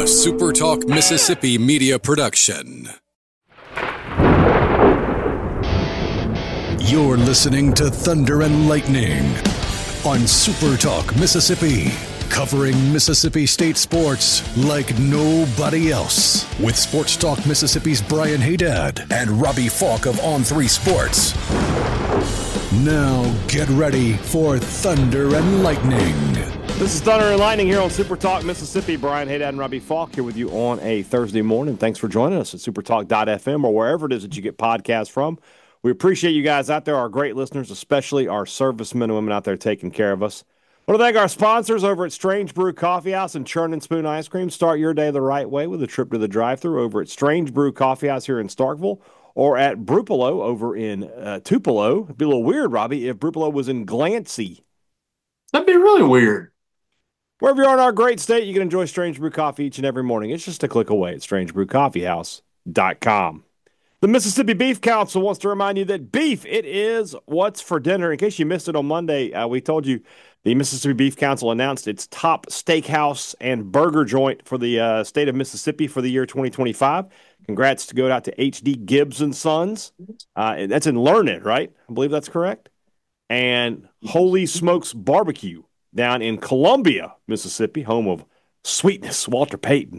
A SuperTalk Mississippi media production. You're listening to Thunder and Lightning on SuperTalk Mississippi, covering Mississippi State sports like nobody else. With Sports Talk Mississippi's Brian Haydad and Robbie Falk of On3 Sports. Now get ready for Thunder and Lightning. This is Thunder and Lightning here on Super Talk Mississippi. Brian Haydad and Robbie Falk here with you on a Thursday morning. Thanks for joining us at supertalk.fm or wherever it is that you get podcasts from. We appreciate you guys out there, our great listeners, especially our servicemen and women out there taking care of us. I want to thank our sponsors over at Strange Brew Coffee House and Churn and Spoon Ice Cream. Start your day the right way with a trip to the drive-thru over at Strange Brew Coffee House here in Starkville or at Brupolo over in Tupelo. It'd be a little weird, Robbie, if Brupolo was in Glancy. That'd be really weird. Wherever you are in our great state, you can enjoy Strange Brew Coffee each and every morning. It's just a click away at strangebrewcoffeehouse.com. The Mississippi Beef Council wants to remind you that beef, it is what's for dinner. In case you missed it on Monday, we told you the Mississippi Beef Council announced its top steakhouse and burger joint for the state of Mississippi for the year 2025. Congrats to go out to H.D. Gibbs and Sons. That's in Learned, right? I believe that's correct. And Holy Smokes Barbecue down in Columbia, Mississippi, home of Sweetness, Walter Payton.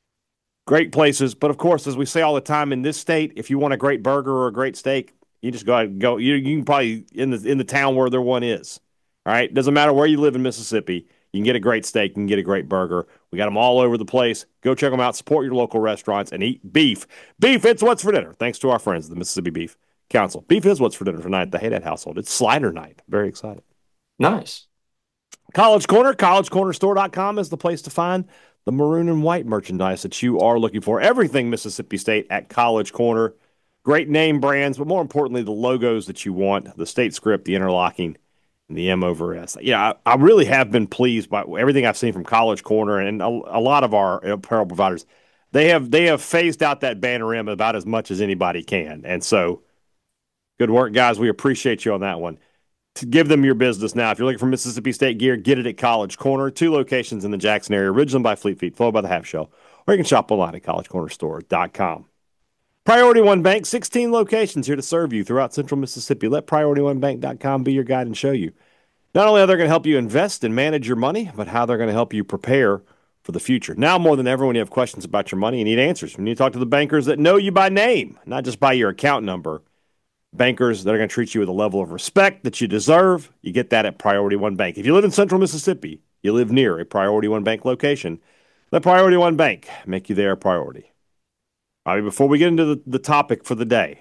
Great places, but of course, as we say all the time in this state, if you want a great burger or a great steak, you just go. You can probably in the town where there one is. All right, doesn't matter where you live in Mississippi, you can get a great steak, you can get a great burger. We got them all over the place. Go check them out. Support your local restaurants and eat beef. Beef, it's what's for dinner. Thanks to our friends, the Mississippi Beef Council. Beef is what's for dinner tonight at the Haydad household. It's slider night. Very excited. Nice. College Corner, collegecornerstore.com is the place to find the maroon and white merchandise that you are looking for. Everything Mississippi State at College Corner. Great name brands, but more importantly, the logos that you want, the state script, the interlocking, and the M over S. Yeah, I really have been pleased by everything I've seen from College Corner and a lot of our apparel providers. They have phased out that banner M about as much as anybody can. And so, good work, guys. We appreciate you on that one. To give them your business now. If you're looking for Mississippi State gear, get it at College Corner. 2 locations in the Jackson area, originally by Fleet Feet, followed by the Half Shell. Or you can shop online at collegecornerstore.com. Priority One Bank, 16 locations here to serve you throughout central Mississippi. Let PriorityOneBank.com be your guide and show you. Not only are they going to help you invest and manage your money, but how they're going to help you prepare for the future. Now more than ever, when you have questions about your money, you need answers. You need to talk to the bankers that know you by name, not just by your account number. Bankers that are going to treat you with a level of respect that you deserve. You get that at Priority One Bank. If you live in central Mississippi, you live near a Priority One Bank location, let Priority One Bank make you their priority. All right, before we get into the topic for the day,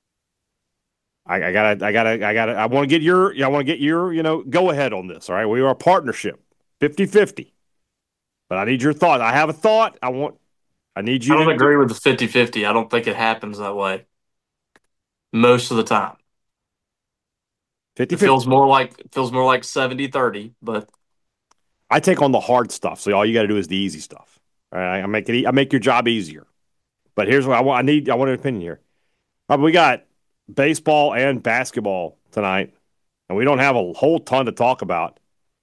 I want to get your go ahead on this. All right, we are a partnership, 50-50. But I need your thought. I have a thought. I need you. I don't agree with the 50-50. I don't think it happens that way. Most of the time. 50-50. It feels more like 70-30, but I take on the hard stuff. So all you got to do is the easy stuff. All right, I make your job easier. But here's what I want. I want an opinion here. We got baseball and basketball tonight, and we don't have a whole ton to talk about.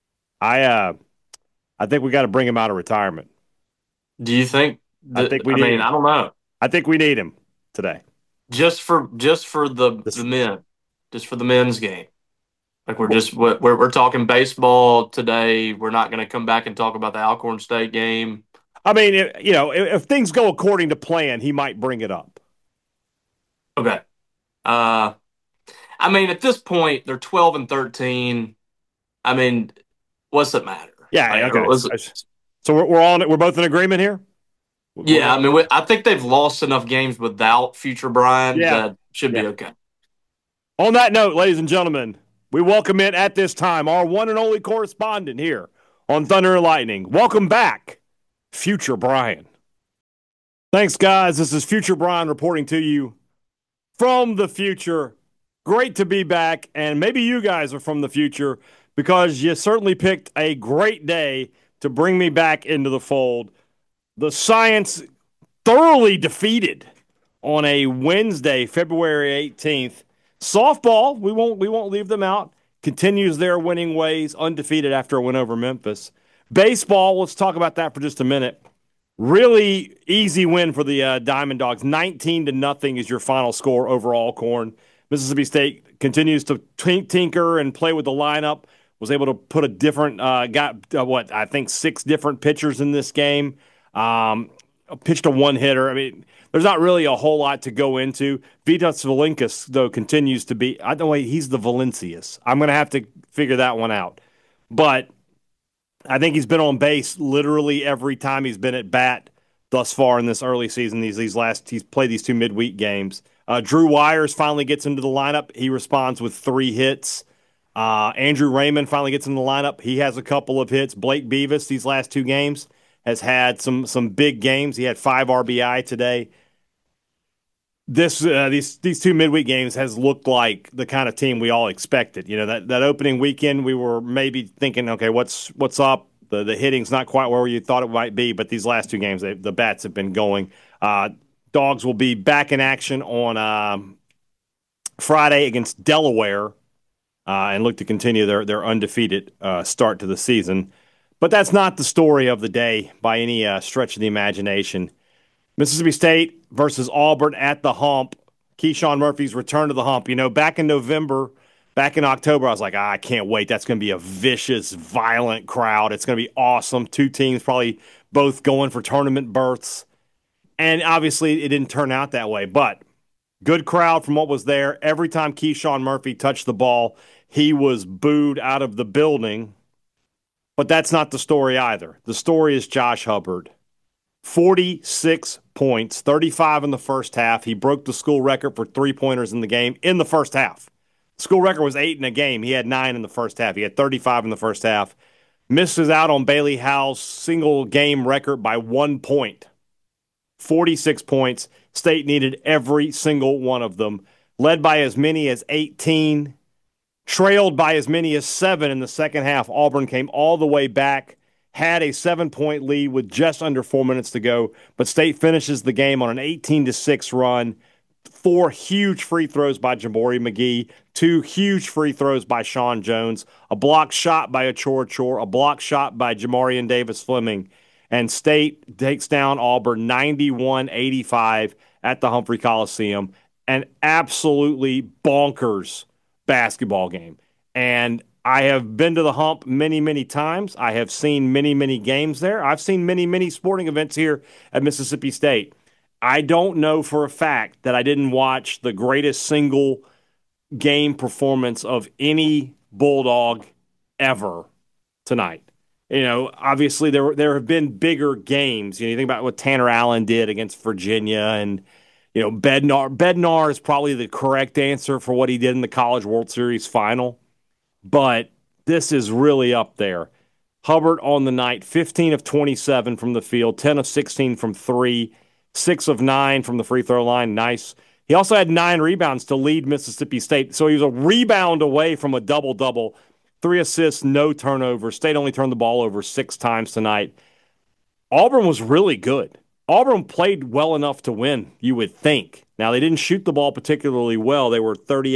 I think we got to bring him out of retirement. Do you think? I don't know. I think we need him today. Just for the men, just for the men's game. Like we're talking baseball today. We're not going to come back and talk about the Alcorn State game. I mean, if things go according to plan, he might bring it up. Okay. I mean, at this point, they're 12-13. I mean, what's it matter? Yeah. Okay. So we're on it. We're both in agreement here. Yeah, I mean, I think they've lost enough games without future Brian that should be okay. On that note, ladies and gentlemen, we welcome in at this time our one and only correspondent here on Thunder and Lightning. Welcome back, Future Brian. Thanks, guys. This is Future Brian reporting to you from the future. Great to be back, and maybe you guys are from the future because you certainly picked a great day to bring me back into the fold. The Science thoroughly defeated on a Wednesday, February 18th. Softball, we won't leave them out, continues their winning ways, undefeated after a win over Memphis. Baseball, let's talk about that for just a minute. Really easy win for the Diamond Dogs. 19-0 is your final score overall, Corn. Mississippi State continues to tinker and play with the lineup. Was able to put a different, I think 6 different pitchers in this game. Pitched a one-hitter. I mean, there's not really a whole lot to go into. Vitas Valinkas, though, continues to be, I don't know, he's the Valencius. I'm going to have to figure that one out. But I think he's been on base literally every time he's been at bat thus far in this early season. He's played these 2 midweek games. Drew Wires finally gets into the lineup. He responds with 3 hits. Andrew Raymond finally gets in the lineup. He has a couple of hits. Blake Beavis these last 2 games has had some big games. He had 5 RBI today. These 2 midweek games has looked like the kind of team we all expected. You know, that opening weekend we were maybe thinking, okay, what's up? The hitting's not quite where you thought it might be, but these last 2 games the bats have been going. Dogs will be back in action on Friday against Delaware and look to continue their undefeated start to the season. But that's not the story of the day by any stretch of the imagination. Mississippi State versus Auburn at the Hump. Keyshawn Murphy's return to the Hump. You know, back in October, I was like, I can't wait. That's going to be a vicious, violent crowd. It's going to be awesome. 2 teams probably both going for tournament berths. And obviously, it didn't turn out that way. But good crowd from what was there. Every time Keyshawn Murphy touched the ball, he was booed out of the building. But that's not the story either. The story is Josh Hubbard. 46 points, 35 in the first half. He broke the school record for 3-pointers in the game in the first half. School record was 8 in a game. He had 9 in the first half. He had 35 in the first half. Misses out on Bailey Howell's single game record by 1 point. 46 points. State needed every single one of them. Led by as many as 18. Trailed by as many as 7 in the second half. Auburn came all the way back. Had a 7-point lead with just under 4 minutes to go, but State finishes the game on an 18-6 run. 4 huge free throws by Jabari McGee, 2 huge free throws by Sean Jones, a block shot by Achor Chor, a block shot by Jamarian Davis Fleming, and State takes down Auburn 91-85 at the Humphrey Coliseum. An absolutely bonkers basketball game. And I have been to the Hump many, many times. I have seen many, many games there. I've seen many, many sporting events here at Mississippi State. I don't know for a fact that I didn't watch the greatest single game performance of any Bulldog ever tonight. You know, obviously there have been bigger games. You think about what Tanner Allen did against Virginia, and you know Bednar is probably the correct answer for what he did in the College World Series final. But this is really up there. Hubbard on the night, 15 of 27 from the field, 10 of 16 from 3, 6 of 9 from the free throw line. Nice. He also had 9 rebounds to lead Mississippi State. So he was a rebound away from a double-double. 3 assists, no turnovers. State only turned the ball over 6 times tonight. Auburn was really good. Auburn played well enough to win, you would think. Now, they didn't shoot the ball particularly well. They were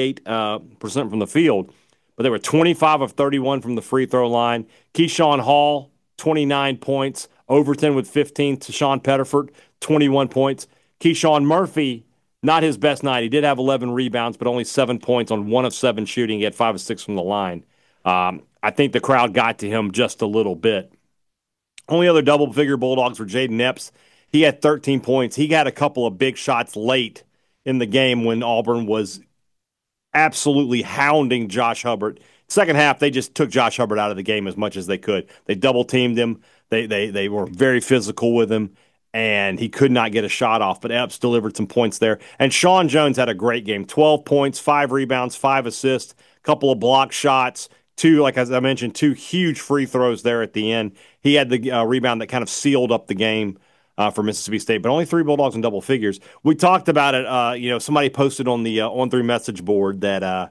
38% from the field. But they were 25 of 31 from the free throw line. Keyshawn Hall, 29 points. Overton with 15. Tashawn Pettiford, 21 points. Keyshawn Murphy, not his best night. He did have 11 rebounds, but only 7 points on 1 of 7 shooting. He had 5 of 6 from the line. I think the crowd got to him just a little bit. Only other double-figure Bulldogs were Jaden Epps. He had 13 points. He got a couple of big shots late in the game when Auburn was absolutely hounding Josh Hubbard. Second half, they just took Josh Hubbard out of the game as much as they could. They double-teamed him. They were very physical with him, and he could not get a shot off. But Epps delivered some points there. And Sean Jones had a great game. 12 points, 5 rebounds, 5 assists, a couple of block shots, 2, like as I mentioned, 2 huge free throws there at the end. He had the rebound that kind of sealed up the game for Mississippi State, but only 3 Bulldogs in double figures. We talked about it. Somebody posted on the On3 message board that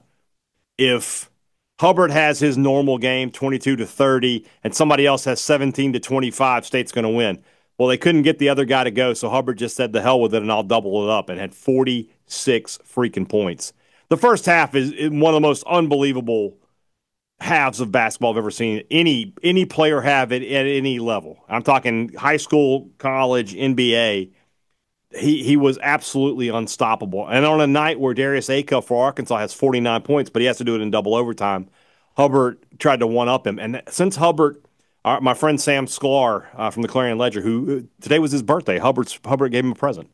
if Hubbard has his normal game, 22-30, and somebody else has 17-25, State's going to win. Well, they couldn't get the other guy to go, so Hubbard just said, "The hell with it, and I'll double it up," and had 46 freaking points. The first half is one of the most unbelievable halves of basketball I've ever seen any player have at any level. I'm talking high school, college, NBA. He was absolutely unstoppable. And on a night where Darius Acuff for Arkansas has 49 points, but he has to do it in double overtime, Hubbard tried to one-up him. And since Hubbard, my friend Sam Sklar from the Clarion Ledger, who today was his birthday, Hubbard gave him a present.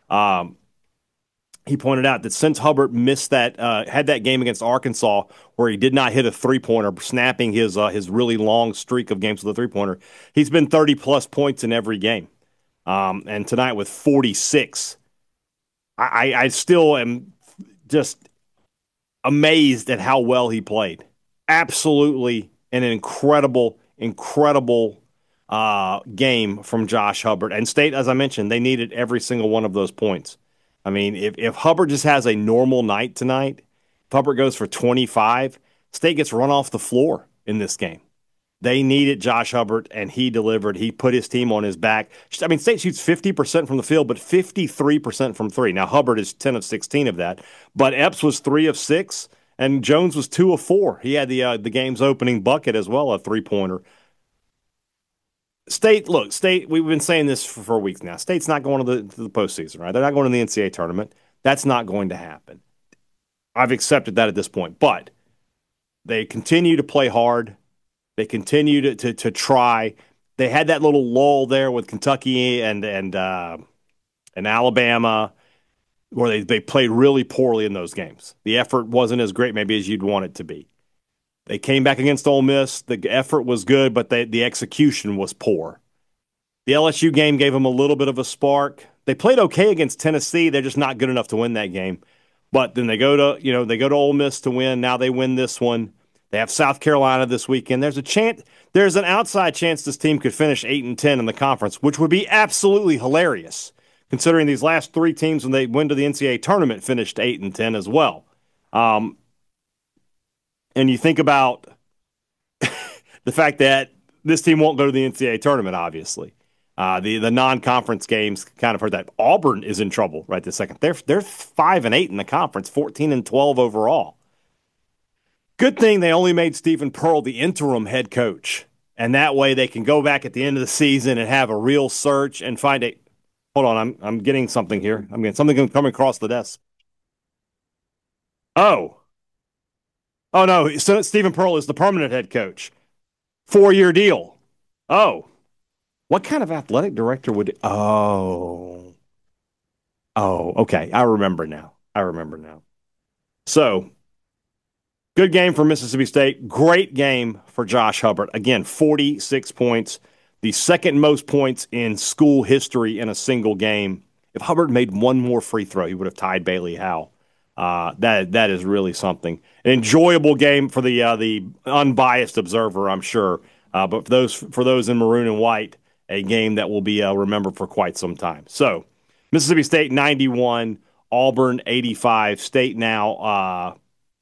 He pointed out that since Hubbard missed had that game against Arkansas where he did not hit a three-pointer, snapping his really long streak of games with a three-pointer, he's been 30-plus points in every game. And tonight with 46, I still am just amazed at how well he played. Absolutely an incredible game from Josh Hubbard. And State, as I mentioned, they needed every single one of those points. I mean, if Hubbard just has a normal night tonight, if Hubbard goes for 25, State gets run off the floor in this game. They needed Josh Hubbard, and he delivered. He put his team on his back. I mean, State shoots 50% from the field, but 53% from three. Now, Hubbard is 10 of 16 of that, but Epps was 3 of 6, and Jones was 2 of 4. He had the game's opening bucket as well, a three-pointer. State, we've been saying this for weeks now. State's not going to the postseason, right? They're not going to the NCAA tournament. That's not going to happen. I've accepted that at this point, but they continue to play hard. They continue to try. They had that little lull there with Kentucky and Alabama where they played really poorly in those games. The effort wasn't as great maybe as you'd want it to be. They came back against Ole Miss. The effort was good, but the execution was poor. The LSU game gave them a little bit of a spark. They played okay against Tennessee. They're just not good enough to win that game. But then they go to Ole Miss to win. Now they win this one. They have South Carolina this weekend. There's an outside chance this team could finish 8-10 in the conference, which would be absolutely hilarious, considering these last three teams when they went to the NCAA tournament finished 8-10 as well. And you think about the fact that this team won't go to the NCAA tournament, obviously. The non-conference games kind of hurt that. Auburn is in trouble right this second. They're 5-8 in the conference, 14-12 overall. Good thing they only made Stephen Pearl the interim head coach, and that way they can go back at the end of the season and have a real search and find a. Hold on, I'm getting something here. I'm getting something coming across the desk. Oh no! So Stephen Pearl is the permanent head coach, 4-year deal. Oh, what kind of athletic director would? Okay. I remember now. So. Good game for Mississippi State. Great game for Josh Hubbard. Again, 46 points, the second most points in school history in a single game. If Hubbard made one more free throw, he would have tied Bailey Howell. That is really something. An enjoyable game for the unbiased observer, I'm sure. But for those in maroon and white, a game that will be remembered for quite some time. So, Mississippi State 91, Auburn 85. State now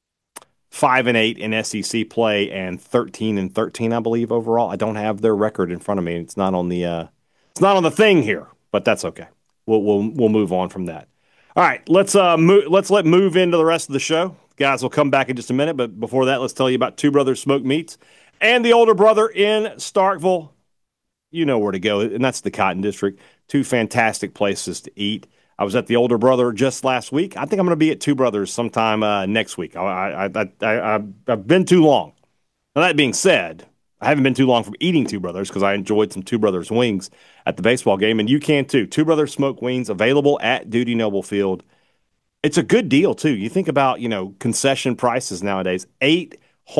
5-8 in SEC play and 13-13, I believe, overall. I don't have their record in front of me. It's not on the thing here, but that's okay. We'll move on from that. All right, let's move into the rest of the show. Guys, will come back in just a minute, but before that, let's tell you about Two Brothers Smoked Meats and the Older Brother in Starkville. You know where to go, and that's the Cotton District. Two fantastic places to eat. I was at the Older Brother just last week. I think I'm going to be at Two Brothers sometime next week. I've been too long. Now, that being said, I haven't been too long from eating Two Brothers because I enjoyed some Two Brothers wings at the baseball game, and you can too. Two Brothers smoked wings available at Dudy Noble Field. It's a good deal too. You think about concession prices nowadays. 8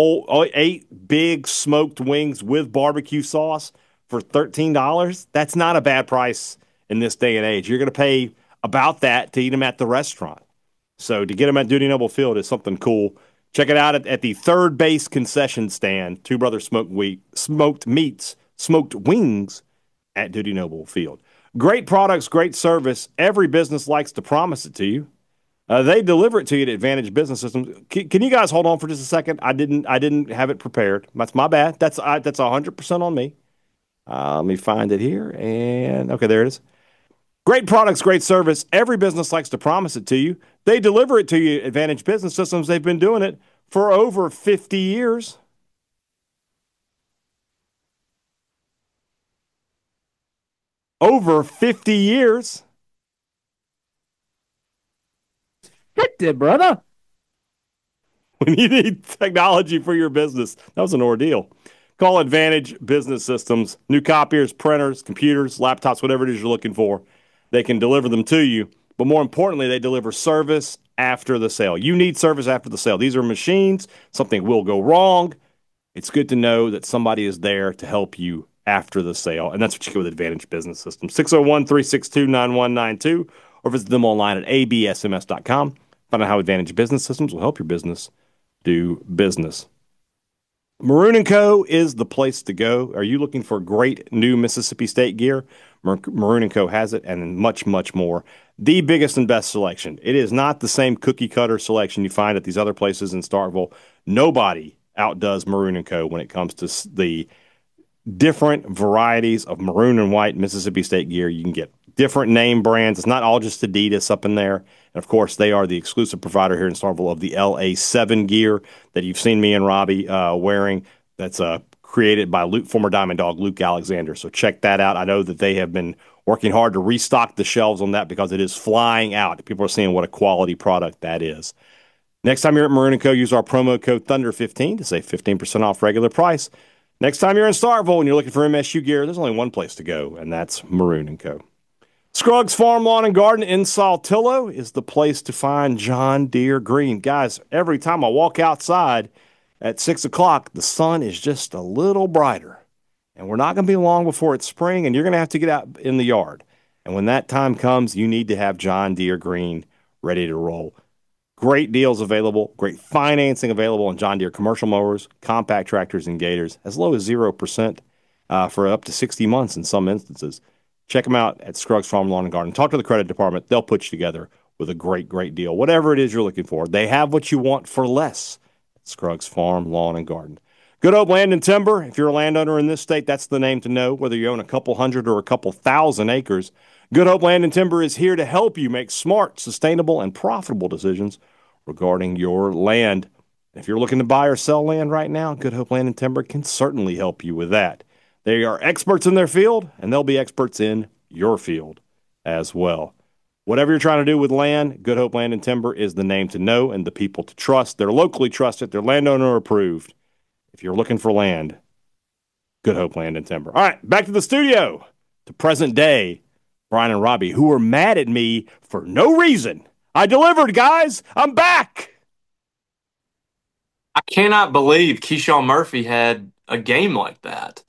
big smoked wings with barbecue sauce for $13. That's not a bad price in this day and age. You're going to pay about that to eat them at the restaurant. So to get them at Dudy Noble Field is something cool. Check it out at the third base concession stand, Two Brothers Smoked Meats, Smoked Wings at Dudy Noble Field. Great products, great service. Every business likes to promise it to you. They deliver it to you at Advantage Business Systems. Can you guys hold on for just a second? I didn't have it prepared. That's my bad. That's 100% on me. Let me find it here. And okay, there it is. Great products, great service. Every business likes to promise it to you. They deliver it to you at Advantage Business Systems. They've been doing it for over 50 years. over 50 years. Get it, brother. When you need technology for your business, that was an ordeal. Call Advantage Business Systems. New copiers, printers, computers, laptops, whatever it is you're looking for. They can deliver them to you. But more importantly, they deliver service after the sale. You need service after the sale. These are machines. Something will go wrong. It's good to know that somebody is there to help you after the sale. And that's what you get with Advantage Business Systems. 601-362-9192 or visit them online at absms.com. Find out how Advantage Business Systems will help your business do business. Maroon & Co. is the place to go. Are you looking for great new Mississippi State gear? Maroon & Co. has it, and much, much more. The biggest and best selection. It is not the same cookie-cutter selection you find at these other places in Starkville. Nobody outdoes Maroon & Co. when it comes to the different varieties of maroon and white Mississippi State gear. You can get different name brands. It's not all just Adidas up in there. And of course, they are the exclusive provider here in Starkville of the LA7 gear that you've seen me and Robbie wearing. That's created by former Diamond Dog Luke Alexander. So check that out. I know that they have been working hard to restock the shelves on that because it is flying out. People are seeing what a quality product that is. Next time you're at Maroon & Co., use our promo code Thunder15 to save 15% off regular price. Next time you're in Starkville and you're looking for MSU gear, there's only one place to go, and that's Maroon & Co. Scruggs Farm Lawn and Garden in Saltillo is the place to find John Deere green. Guys, every time I walk outside at 6 o'clock, the sun is just a little brighter. And we're not going to be long before it's spring, and you're going to have to get out in the yard. And when that time comes, you need to have John Deere green ready to roll. Great deals available, great financing available on John Deere commercial mowers, compact tractors, and gators, as low as 0% for up to 60 months in some instances. Check them out at Scruggs Farm Lawn and Garden. Talk to the credit department. They'll put you together with a great, great deal. Whatever it is you're looking for, they have what you want for less at Scruggs Farm Lawn and Garden. Good Hope Land and Timber. If you're a landowner in this state, that's the name to know, whether you own a couple hundred or a couple thousand acres. Good Hope Land and Timber is here to help you make smart, sustainable, and profitable decisions regarding your land. If you're looking to buy or sell land right now, Good Hope Land and Timber can certainly help you with that. They are experts in their field, and they'll be experts in your field as well. Whatever you're trying to do with land, Good Hope Land and Timber is the name to know and the people to trust. They're locally trusted. They're landowner approved. If you're looking for land, Good Hope Land and Timber. All right, back to the studio, to present day, Brian and Robbie, who were mad at me for no reason. I delivered, guys. I'm back. I cannot believe Keyshawn Murphy had a game like that.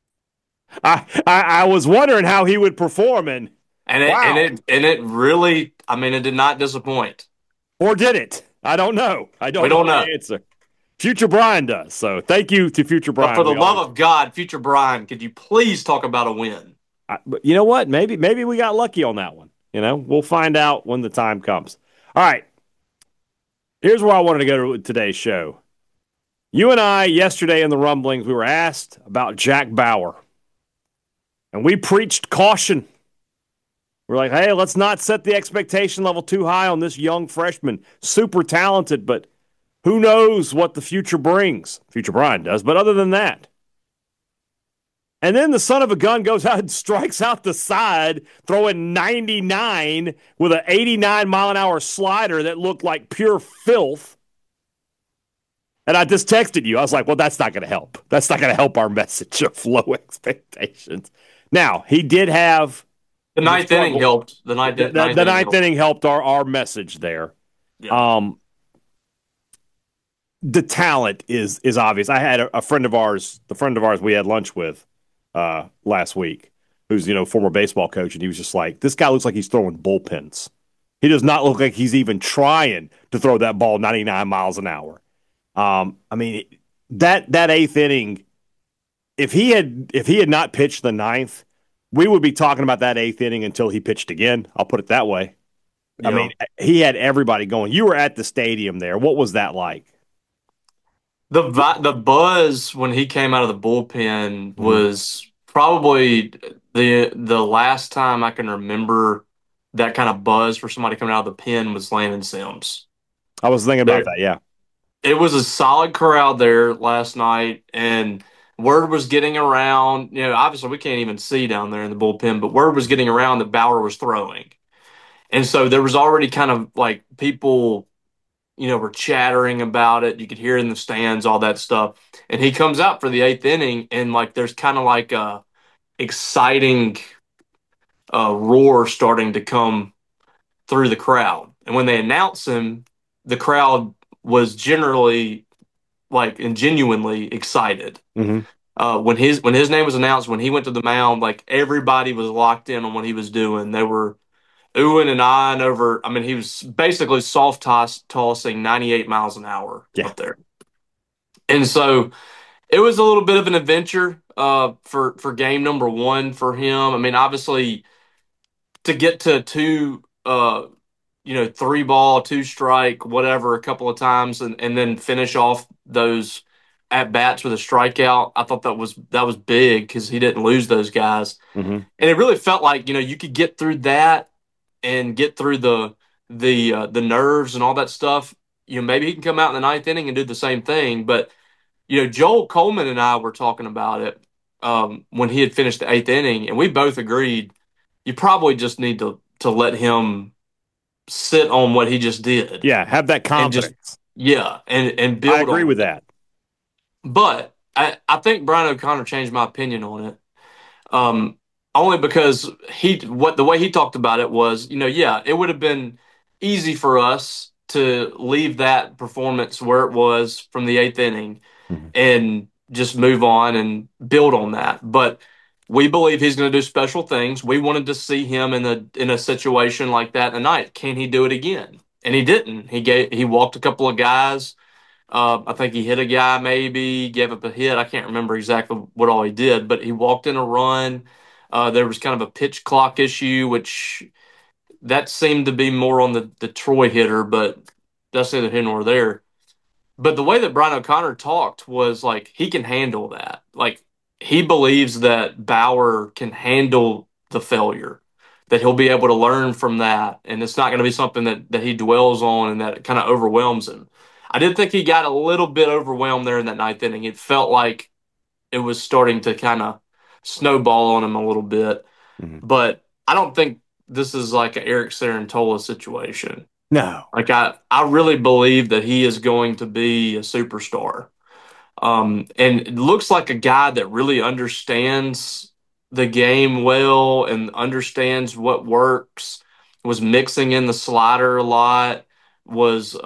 I was wondering how he would perform, and it really, I mean, it did not disappoint. Or did it? I don't know. We don't know the answer. Future Brian does. So thank you to Future Brian. But for the love of God, Future Brian, could you please talk about a win? But you know what? Maybe we got lucky on that one. You know, we'll find out when the time comes. All right. Here's where I wanted to go to today's show. You and I, yesterday in the rumblings, we were asked about Jack Bauer. And we preached caution. We're like, hey, let's not set the expectation level too high on this young freshman. Super talented, but who knows what the future brings? Future Brian does, but other than that. And then the son of a gun goes out and strikes out the side, throwing 99 with an 89-mile-an-hour slider that looked like pure filth. And I just texted you. I was like, well, that's not going to help. That's not going to help our message of low expectations. Now, he did have... The ninth inning helped. The ninth inning helped our message there. Yeah. The talent is obvious. I had a friend of ours, we had lunch with last week, who's, former baseball coach, and he was just like, this guy looks like he's throwing bullpens. He does not look like he's even trying to throw that ball 99 miles an hour. I mean, that eighth inning, if he had not pitched the ninth, we would be talking about that eighth inning until he pitched again. I'll put it that way. Yeah. I mean, he had everybody going. You were at the stadium there. What was that like? The buzz when he came out of the bullpen was probably the last time I can remember that kind of buzz for somebody coming out of the pen was Landon Sims. I was thinking about that, yeah. It was a solid crowd there last night, and Word was getting around, obviously we can't even see down there in the bullpen, but word was getting around that Bauer was throwing. And so there was already kind of like people, were chattering about it. You could hear in the stands, all that stuff. And he comes out for the eighth inning, and like there's kind of like a exciting roar starting to come through the crowd. And when they announce him, the crowd was generally like and genuinely excited. Mm-hmm. When his name was announced, when he went to the mound, like everybody was locked in on what he was doing. They were oohing and ahhing over. I mean, he was basically tossing 98 miles an hour up there. And so it was a little bit of an adventure for game number one for him. I mean, obviously to get to two, 3 ball, 2 strike, whatever, a couple of times, and then finish off those at bats with a strikeout. I thought that was big because he didn't lose those guys, Mm-hmm. and it really felt like you could get through that and get through the nerves and all that stuff. Maybe he can come out in the ninth inning and do the same thing. But Joel Coleman and I were talking about it when he had finished the eighth inning, and we both agreed you probably just need to let him sit on what he just did. Yeah, have that confidence. And build. I agree with that. But I think Brian O'Connor changed my opinion on it. Only because the way he talked about it was, it would have been easy for us to leave that performance where it was from the eighth inning and just move on and build on that. But we believe he's going to do special things. We wanted to see him in a situation like that tonight. Can he do it again? And he didn't. He walked a couple of guys. I think he hit a guy, maybe gave up a hit. I can't remember exactly what all he did, but he walked in a run. There was kind of a pitch clock issue, which that seemed to be more on the Troy hitter, but that's neither here nor there. But the way that Brian O'Connor talked was like he can handle that. Like he believes that Bauer can handle the failure, that he'll be able to learn from that, and it's not going to be something that he dwells on and that kind of overwhelms him. I did think he got a little bit overwhelmed there in that ninth inning. It felt like it was starting to kind of snowball on him a little bit. Mm-hmm. But I don't think this is like an Eric Sarantola situation. No. Like I really believe that he is going to be a superstar. And it looks like a guy that really understands the game well and understands what works, was mixing in the slider a lot, was,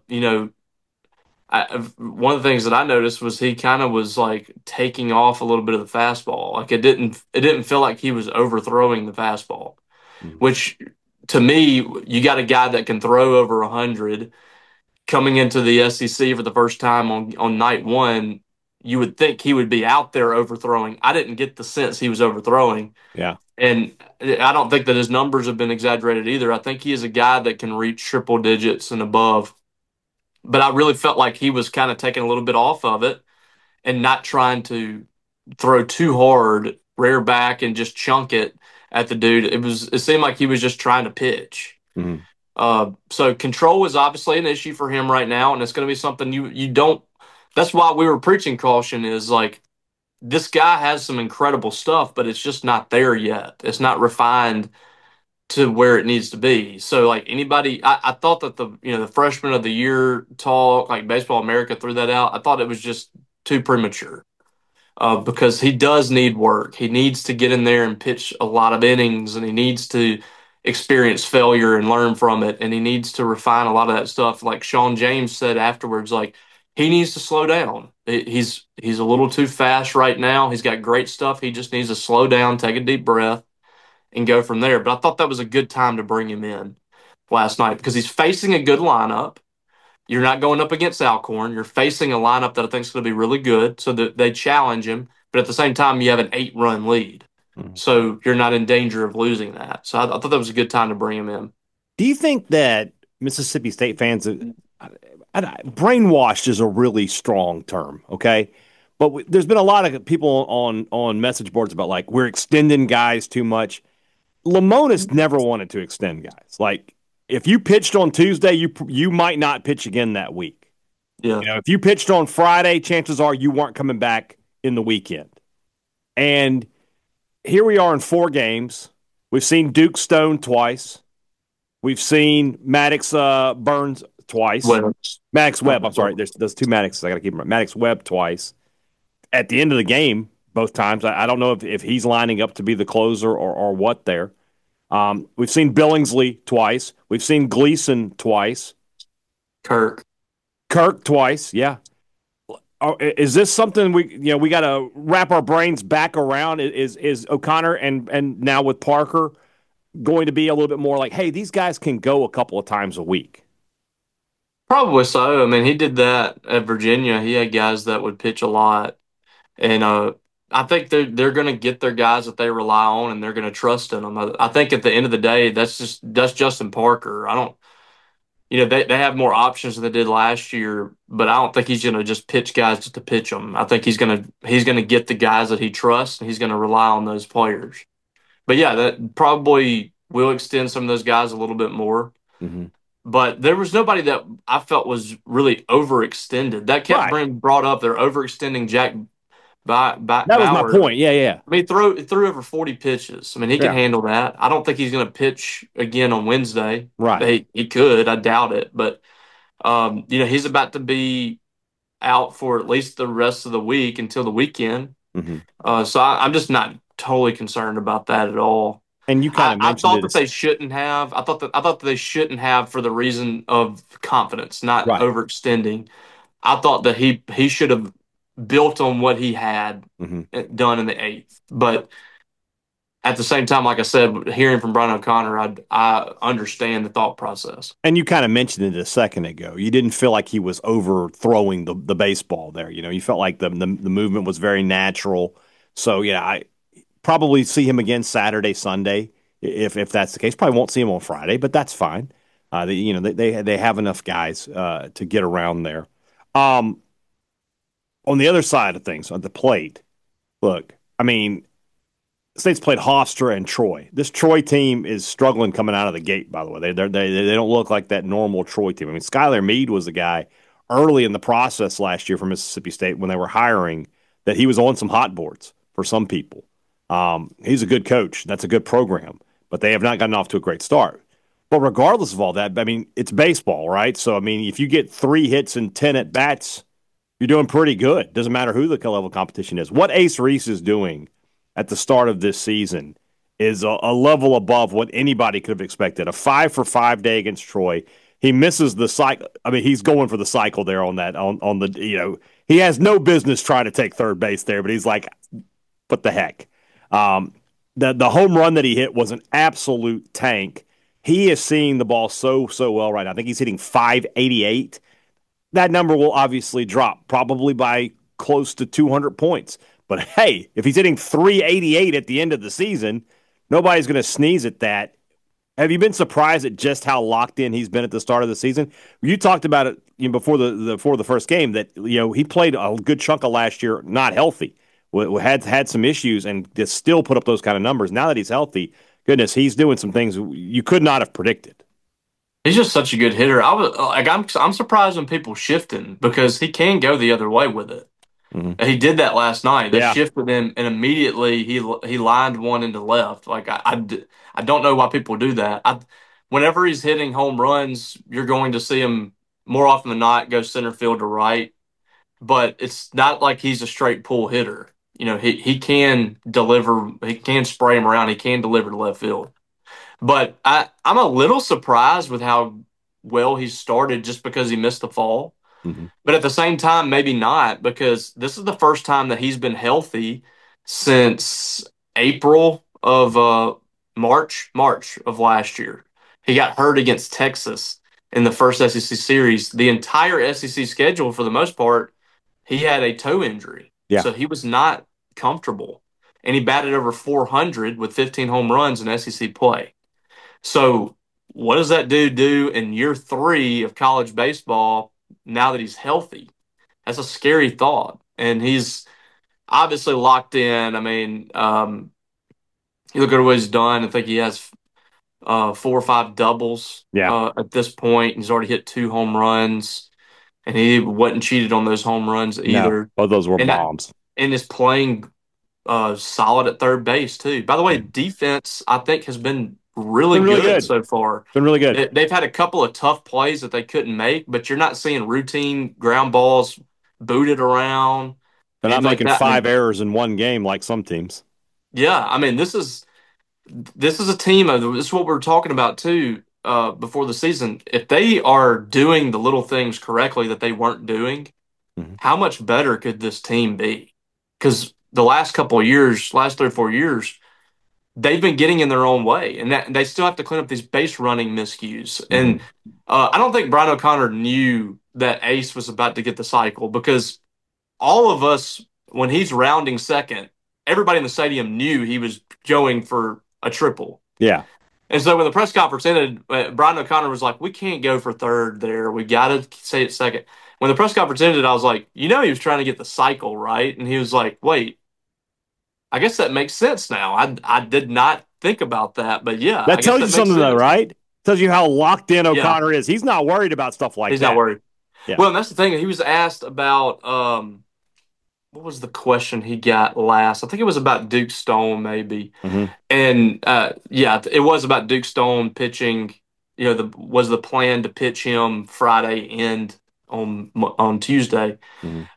one of the things that I noticed was he kind of was like taking off a little bit of the fastball. Like it didn't feel like he was overthrowing the fastball, which to me, you got a guy that can throw over 100 coming into the SEC for the first time on night one. You would think he would be out there overthrowing. I didn't get the sense he was overthrowing. Yeah. And I don't think that his numbers have been exaggerated either. I think he is a guy that can reach triple digits and above. But I really felt like he was kind of taking a little bit off of it and not trying to throw too hard, rear back, and just chunk it at the dude. It seemed like he was just trying to pitch. Mm-hmm. So control is obviously an issue for him right now, and it's going to be something you don't. That's why we were preaching caution. Is like this guy has some incredible stuff, but it's just not there yet. It's not refined to where it needs to be. So like anybody, I thought that the freshman of the year talk, like Baseball America threw that out. I thought it was just too premature because he does need work. He needs to get in there and pitch a lot of innings, and he needs to experience failure and learn from it, and he needs to refine a lot of that stuff. Like Sean James said afterwards, like he needs to slow down. He's a little too fast right now. He's got great stuff. He just needs to slow down, take a deep breath, and go from there. But I thought that was a good time to bring him in last night because he's facing a good lineup. You're not going up against Alcorn. You're facing a lineup that I think is going to be really good, so that they challenge him. But at the same time, you have an 8-run lead. Mm-hmm. So you're not in danger of losing that. So I thought that was a good time to bring him in. Do you think that Mississippi State fans, brainwashed is a really strong term, okay? But there's been a lot of people on message boards about like we're extending guys too much. Lamona's never wanted to extend guys. Like if you pitched on Tuesday, you might not pitch again that week. Yeah. If you pitched on Friday, chances are you weren't coming back in the weekend. And here we are in 4 games. We've seen Duke Stone twice. We've seen Maddox Burns twice. Maddox Webb, I'm sorry. There's 2 Maddoxes. I got to keep them right. Maddox Webb twice. At the end of the game, both times, I don't know if he's lining up to be the closer or what there. We've seen Billingsley twice. We've seen Gleason twice. Kirk twice, yeah. Is this something we got to wrap our brains back around? Is O'Connor and now with Parker going to be a little bit more like, hey, these guys can go a couple of times a week? Probably so. I mean, he did that at Virginia. He had guys that would pitch a lot, and I think they're going to get their guys that they rely on, and they're going to trust in them. I think at the end of the day, that's Justin Parker. I don't, they have more options than they did last year, but I don't think he's going to just pitch guys just to pitch them. I think he's going to get the guys that he trusts, and he's going to rely on those players. But yeah, that probably will extend some of those guys a little bit more. Mm-hmm. But there was nobody that I felt was really overextended. That kept being brought up. They're overextending Jack Bauer. That was my point. Yeah. I mean, he threw over 40 pitches. I mean, he can handle that. I don't think he's going to pitch again on Wednesday. Right. He could. I doubt it. But, he's about to be out for at least the rest of the week until the weekend. Mm-hmm. So I'm just not totally concerned about that at all. And you kind of mentioned I thought that they shouldn't have. I thought that they shouldn't have for the reason of confidence, not overextending. I thought that he should have built on what he had done in the 8th. But at the same time, like I said, hearing from Brian O'Connor, I understand the thought process. And you kind of mentioned it a second ago. You didn't feel like he was overthrowing the baseball there. You felt like the movement was very natural. So I probably see him again Saturday, Sunday, if that's the case. Probably won't see him on Friday, but that's fine. They have enough guys to get around there. On the other side of things, on the plate, look, I mean, State's played Hofstra and Troy. This Troy team is struggling coming out of the gate, by the way. They don't look like that normal Troy team. I mean, Skylar Meade was the guy early in the process last year for Mississippi State when they were hiring that he was on some hot boards for some people. He's a good coach. That's a good program, but they have not gotten off to a great start. But regardless of all that, I mean, it's baseball, right? So, I mean, if you get 3 hits and 10 at-bats, you're doing pretty good. Doesn't matter who the level competition is. What Ace Reese is doing at the start of this season is a level above what anybody could have expected. A 5-for-5 day against Troy. He misses the cycle. I mean, he's going for the cycle there on that, on the, he has no business trying to take third base there, but he's like, what the heck? The home run that he hit was an absolute tank. He is seeing the ball so well right now. I think he's hitting 588. That number will obviously drop, probably by close to 200 points. But hey, if he's hitting 388 at the end of the season, nobody's going to sneeze at that. Have you been surprised at just how locked in he's been at the start of the season? You talked about it before the first game that he played a good chunk of last year not healthy, had some issues, and just still put up those kind of numbers. Now that he's healthy, goodness, he's doing some things you could not have predicted. He's just such a good hitter. I'm surprised when people shift him because he can go the other way with it. Mm-hmm. He did that last night. They shifted him, and immediately he lined one into left. Like I don't know why people do that. Whenever he's hitting home runs, you're going to see him more often than not go center field to right. But it's not like he's a straight pull hitter. He can deliver. He can spray him around. He can deliver to left field. But I'm a little surprised with how well he started just because he missed the fall. Mm-hmm. But at the same time, maybe not, because this is the first time that he's been healthy since April of March of last year. He got hurt against Texas in the first SEC series. The entire SEC schedule, for the most part, he had a toe injury. Yeah. So he was not comfortable. And he batted over 400 with 15 home runs in SEC play. So what does that dude do in year 3 of college baseball now that he's healthy? That's a scary thought. And he's obviously locked in. I mean, you look at what he's done. I think he has 4 or 5 doubles at this point. He's already hit 2 home runs. And he wasn't cheated on those home runs either. No, both those were bombs. and is playing solid at third base too. By the way, defense I think has been really Been really good good. so far. Been really good. They've had a couple of tough plays that they couldn't make, but you're not seeing routine ground balls booted around, They're not things like making that. I mean, 5 errors in one game like some teams. yeah, I mean this is a team. This is what we were talking about too before the season. If they are doing the little things correctly that they weren't doing, Mhm. how much better could this team be? Because the last couple of years, last 3 or 4 years, they've been getting in their own way, and that they still have to clean up these base running miscues. And I don't think Brian O'Connor knew that Ace was about to get the cycle because all of us, when he's rounding second, everybody in the stadium knew he was going for a triple. Yeah. And so when the press conference ended, Brian O'Connor was like, "We can't go for third there. We got to say it second." When the press conference ended, I was like, "You know, he was trying to get the cycle, right?" And he was like, "Wait, I guess that makes sense now. I did not think about that, but yeah, That I guess tells you that makes something, though, sense." right? Tells you how locked in Yeah, O'Connor is. He's not worried about stuff like he's not that. worried. Yeah. Well, and that's the thing. He was asked about what was the question he got last? I think it was about Duke Stone, maybe. Mhm. And yeah, it was about Duke Stone pitching. You know, was the plan to pitch him Friday and on Tuesday. Mhm.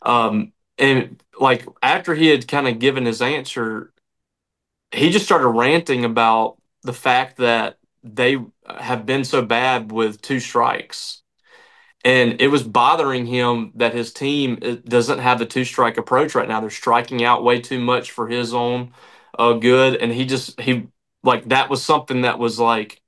And like after he had kind of given his answer, he just started ranting about the fact that they have been so bad with two strikes. And it was bothering him that his team doesn't have the two strike approach right now. They're striking out way too much for his own good. And he like that was something that was like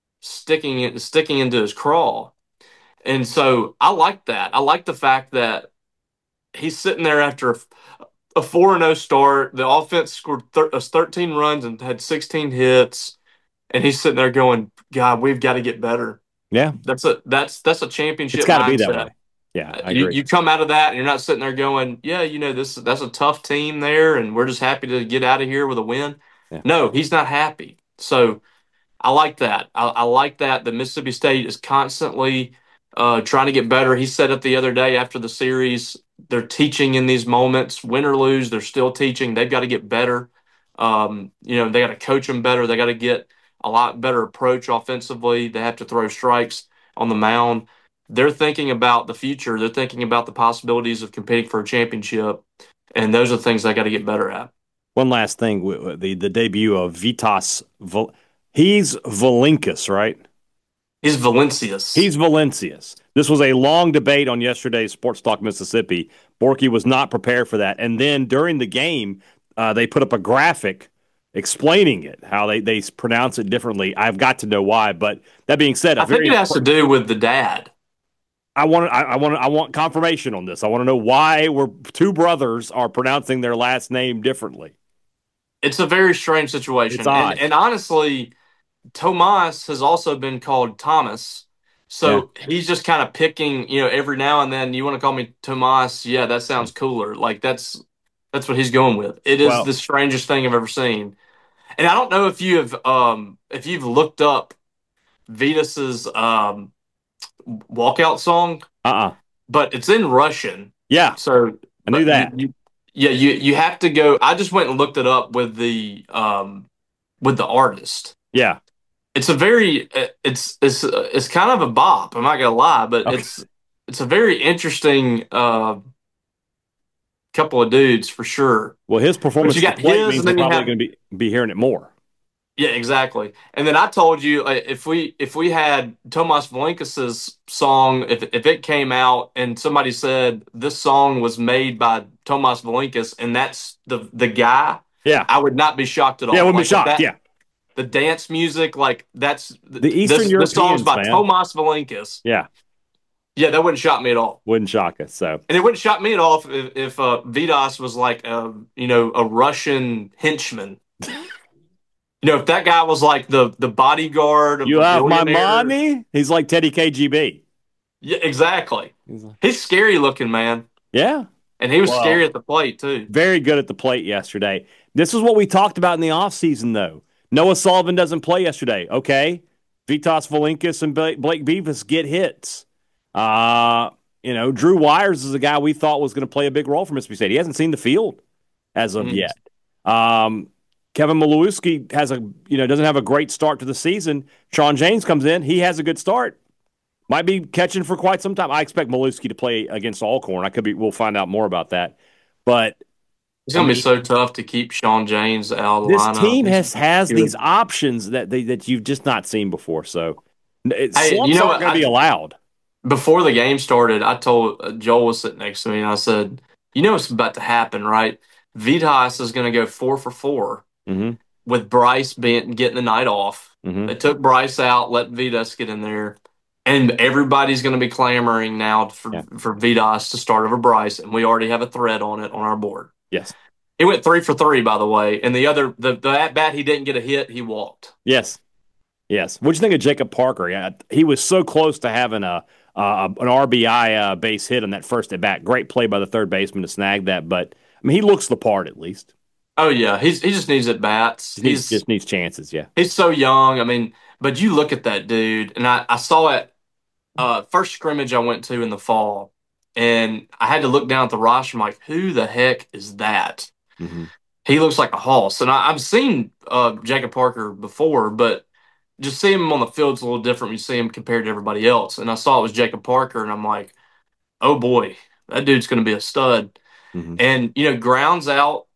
sticking into his craw. And so I like that. I like the fact that he's sitting there after a 4-0 start. The offense scored 13 runs and had 16 hits, and he's sitting there going, "God, we've got to get better." Yeah. That's a It's championship got to be that mindset. way. Yeah, I You agree. you come out of that and you're not sitting there going, "Yeah, you know that's a tough team there, and we're just happy to get out of here with a win." Yeah. No, he's not happy. So I like that. I like that. The Mississippi State is constantly trying to get better. He said it the other day after the series. They're teaching in these moments, win or lose. They're still teaching. They've got to get better. They got to coach them better. They got to get a lot better approach offensively. They have to throw strikes on the mound. They're thinking about the future. They're thinking about the possibilities of competing for a championship, and those are the things they got to get better at. One last thing, the debut of he's Valinkas, right? He's Valencius. He's Valencius. This was a long debate on yesterday's Sports Talk Mississippi. Borky was not prepared for that. And then during the game, they put up a graphic explaining it, how they pronounce it differently. I've got to know why. But that being said, I think it has to do with the dad. I want confirmation on this. I want to know why two brothers are pronouncing their last name differently. It's a very strange situation. It's odd. And honestly, Tomas has also been called Thomas. So he's just kind of picking, every now and then, you want to call me Tomas? Yeah, that sounds cooler. Like that's what he's going with. It is the strangest thing I've ever seen. And I don't know if you've looked up Vitas's walkout song. But it's in Russian. Yeah. So I knew that. You have to go. I just went and looked it up with the artist. Yeah. It's a very it's kind of a bop. I'm not gonna lie, but it's a very interesting couple of dudes for sure. Well, his performance means we're probably going to be hearing it more. Yeah, exactly. And then I told you if we had Tomas Valenkas's song, if it came out and somebody said this song was made by Tomas Valenkas and that's the guy, I would not be shocked at all. Yeah, I wouldn't be shocked. The dance music, like that's the Eastern Europeans, the song's by Tomas Valenkas. Yeah, that wouldn't shock me at all. Wouldn't shock us. So, and it wouldn't shock me at all if Vitas was like a Russian henchman. If that guy was like the bodyguard of you the have my money, he's like Teddy KGB. Yeah, exactly. He's scary looking, man. Yeah. And he was scary at the plate, too. Very good at the plate yesterday. This is what we talked about in the offseason, though. Noah Sullivan doesn't play yesterday. Okay. Vitas Valinkas and Blake Beavis get hits. Drew Wires is a guy we thought was going to play a big role for Mississippi State. He hasn't seen the field. as of yet. Kevin Milewski doesn't have a great start to the season. Sean James comes in. He has a good start. Might be catching for quite some time. I expect Milewski to play against Alcorn. We'll find out more about that. But it's going to be so tough to keep Sean James out of the lineup. This team has these options that you've just not seen before. So slumps aren't going to be allowed. Before the game started, I told Joel was sitting next to me, and I said, what's about to happen, right? Vitas is going to go 4 for 4 with Bryce getting the night off. They took Bryce out, let Vitas get in there. And everybody's going to be clamoring now for Vitas to start over Bryce, and we already have a thread on it on our board. Yes. He went 3 for 3, by the way. And the at-bat he didn't get a hit, he walked. Yes. What'd you think of Jacob Parker? Yeah, he was so close to having an RBI base hit on that first at-bat. Great play by the third baseman to snag that. But, he looks the part at least. Oh, yeah. He just needs at-bats. He just needs chances, yeah. He's so young. But you look at that dude, and I saw it. First scrimmage I went to in the fall, and I had to look down at the roster. I'm like, who the heck is that? He looks like a hoss. And I've seen Jacob Parker before, but just seeing him on the field's a little different when you see him compared to everybody else. And I saw it was Jacob Parker, and I'm like, oh boy, that dude's going to be a stud. And, grounded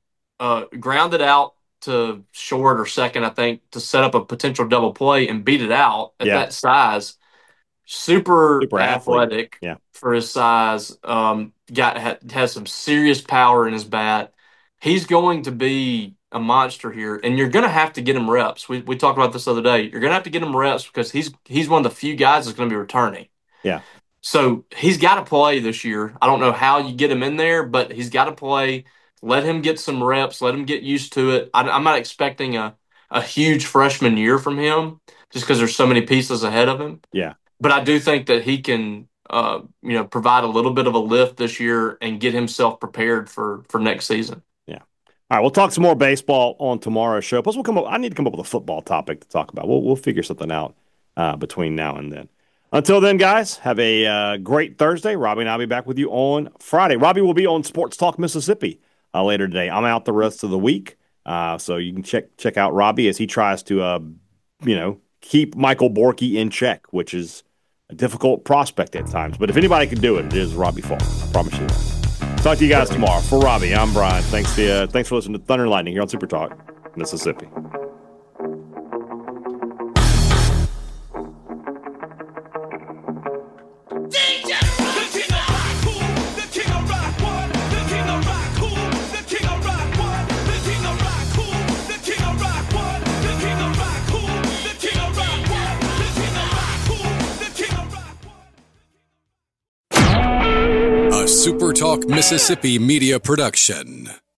out to short or second, I think, to set up a potential double play and beat it out at that size. Super athletic for his size. Has some serious power in his bat. He's going to be a monster here, and you're going to have to get him reps. We talked about this the other day. You're going to have to get him reps because he's one of the few guys that's going to be returning. Yeah. So he's got to play this year. I don't know how you get him in there, but he's got to play. Let him get some reps. Let him get used to it. I'm not expecting a huge freshman year from him just because there's so many pieces ahead of him. Yeah. But I do think that he can, provide a little bit of a lift this year and get himself prepared for next season. Yeah. All right, we'll talk some more baseball on tomorrow's show. Plus, I need to come up with a football topic to talk about. We'll figure something out between now and then. Until then, guys, have a great Thursday. Robbie and I'll be back with you on Friday. Robbie will be on Sports Talk Mississippi later today. I'm out the rest of the week, so you can check out Robbie as he tries to, keep Michael Borky in check, which is a difficult prospect at times. But if anybody can do it, it is Robbie Faulk. I promise you that. Talk to you guys tomorrow. For Robbie, I'm Brian. Thanks for listening to Thunder and Lightning here on Super Talk Mississippi. Super Talk Mississippi Media Production.